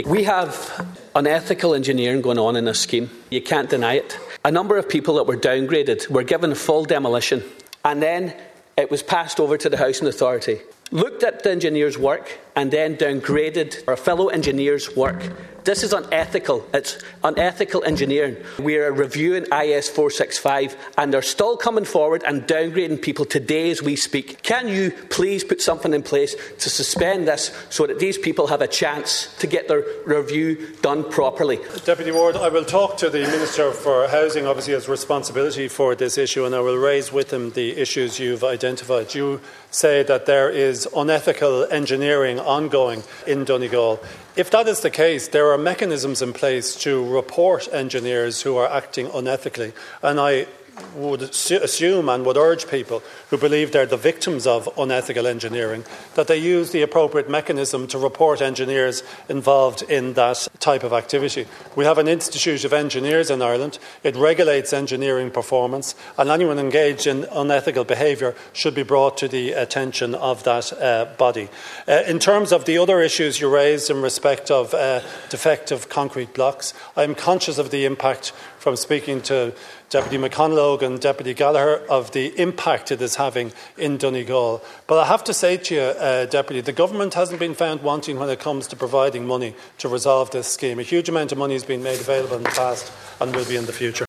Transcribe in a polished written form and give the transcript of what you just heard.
We have unethical engineering going on in this scheme. You can't deny it. A number of people that were downgraded were given full demolition, and then it was passed over to the Housing Authority, looked at the engineer's work, and then downgraded our fellow engineer's work. This is unethical. It's unethical engineering. We are reviewing IS 465 and they're still coming forward and downgrading people today as we speak. Can you please put something in place to suspend this so that these people have a chance to get their review done properly? Deputy Ward, I will talk to the Minister for Housing, obviously has responsibility for this issue, and I will raise with him the issues you've identified. You say that there is unethical engineering ongoing in Donegal. If that is the case, there are mechanisms in place to report engineers who are acting unethically, and I would assume and would urge people who believe they're the victims of unethical engineering that they use the appropriate mechanism to report engineers involved in that type of activity. We have an Institute of Engineers in Ireland. It regulates engineering performance, and anyone engaged in unethical behaviour should be brought to the attention of that body. In terms of the other issues you raised in respect of defective concrete blocks, I am conscious of the impact from speaking to Deputy McConalogue and Deputy Gallagher of the impact it is having in Donegal. But I have to say to you, Deputy, the government hasn't been found wanting when it comes to providing money to resolve this scheme. A huge amount of money has been made available in the past and will be in the future.